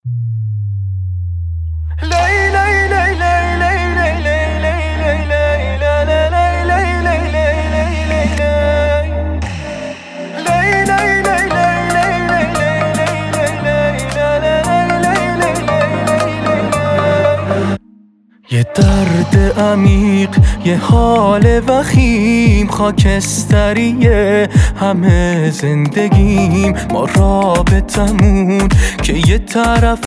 یه درد عمیق، یه حال وخیم، خاکستریه همه زندگیم. ما رابطمون که یه طرف